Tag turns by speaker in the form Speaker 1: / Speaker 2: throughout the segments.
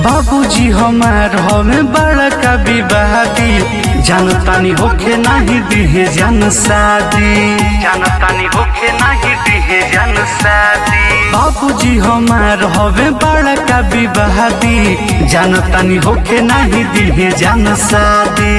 Speaker 1: बाबूजी हमार हमें बड़ा का विवादी, जानतानी होके नहीं दिहे जन शादी, जानतानी होके नहीं दिहे जन शादी। बाबूजी हमार हमें बड़ा का विवादी, जानतानी होके नहीं दिहे जन शादी।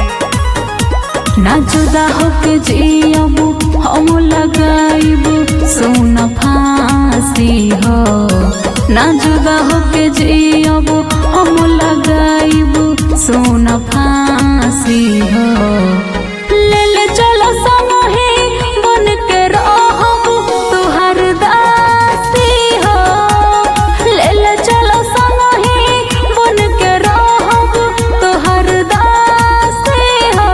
Speaker 2: ना जुदा होके जियबू हम लगाइबू सुन फांसी हो, ना जुदा होके जियबू हम लगाइबू सुन फांसी हो। ले ले चलो संगे बन के रहबू तुहार दासी हो, ले ले चलो संगे बन के रहबू तुहार दासी हो,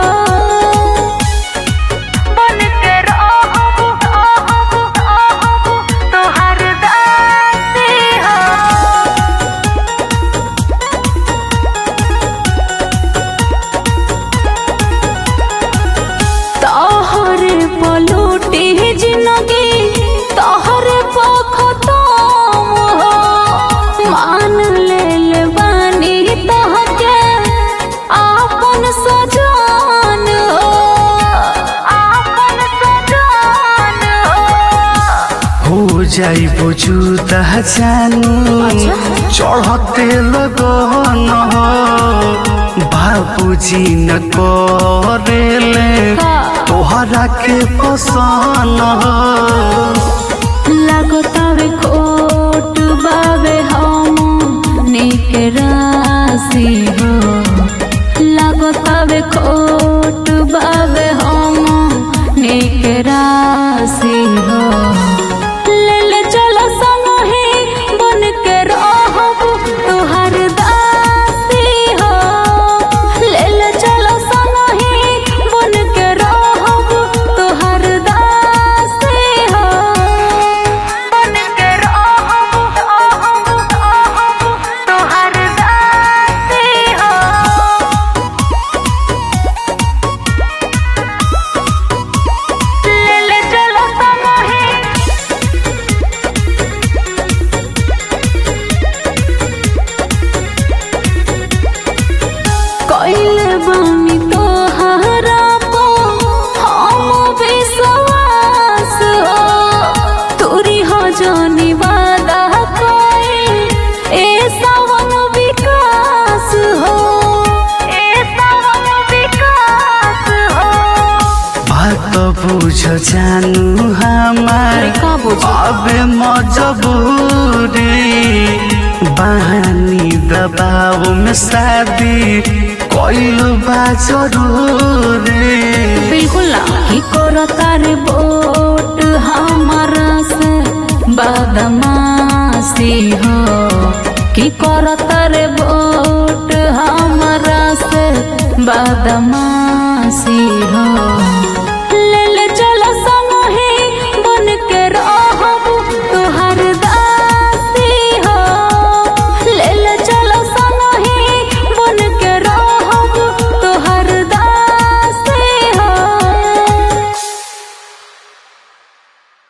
Speaker 2: बन के रहबू तुहार दासी हो। तोहरे पलूटी जिंदगी तोहरे खत्म हो, मान ले बानी तोहके आपन सजान हो, आपन सजान
Speaker 1: हो जाई जुदा जानू चढ़ते लगन हो, बाबूजी न करेले तोहरा के पसंद हो।
Speaker 2: लागतावे खोट बावे हम निक राशि हो, लागतावे खोट बावे हम निक राशि हो। ले ले चलो संगे बन के रहबू तुहार दासी हो, ले ले चलो संगे बन के रहबू तुहार दासी हो, बन के रहबू तुहार दासी हो। ले ले चलो संगे कइले बानी तोहरा पो हम विश्वास हो, तोरी हो जानी वादा कोई ए सावन विकास हो, ए सावन विकास हो।
Speaker 1: बात बुझ जानू हमार
Speaker 2: का बुझ?
Speaker 1: अबे मजबूरी, बहानी दबाव में शादी कोइल बा जरूरी।
Speaker 2: बिल्कुल ना ही करो तारे वोट हमारा से बदमाशी हो, की करो तारे वोट हमारा से बदमाशी हो।